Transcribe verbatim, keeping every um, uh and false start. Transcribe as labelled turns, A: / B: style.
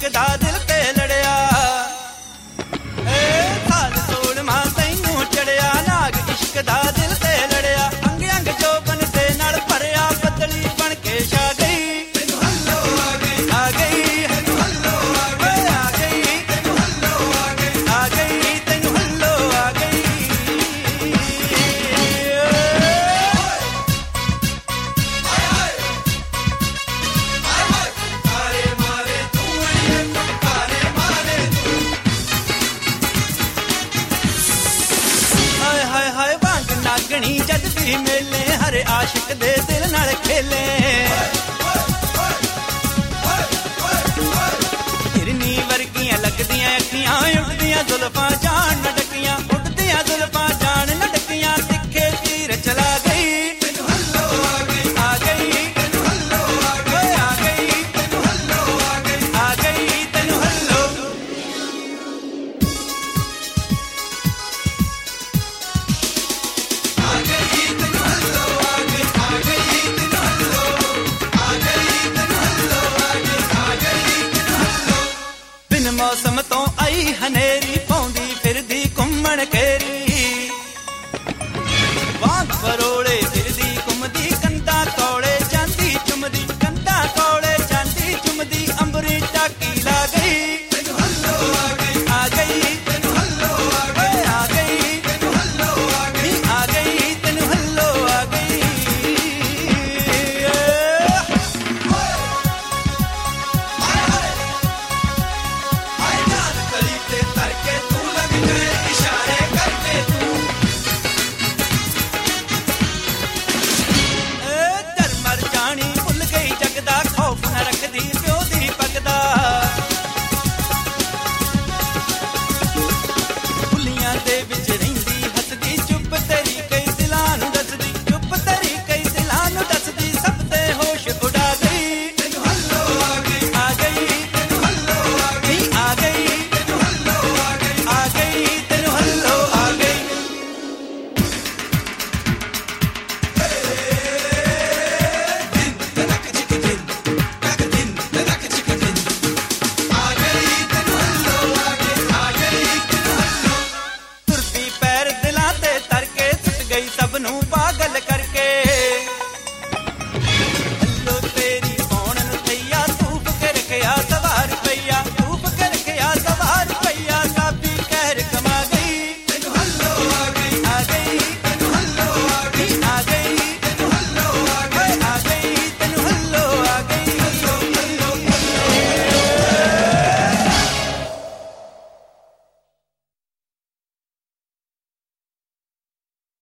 A: इश्क दा दिल ते लड़िया साल सोलवां तैनू चढ़िया नाग इश्क दा दिल ते लड़िया अंग अंग जोबन दे नाल भरिया बदली बन के छा गई आ गई जद भी मेले हर आशिक दे दिल नाल खेले हिरनी वर्गियां लगदियां अखियां उड़दियां जुल्फां जान न डकियां उड़दियां जुल्फां जान न डकियां तिखे तीर चला गई आ गई आ गई आ गई तेनू हल्लो मौसम तो आई हनेरी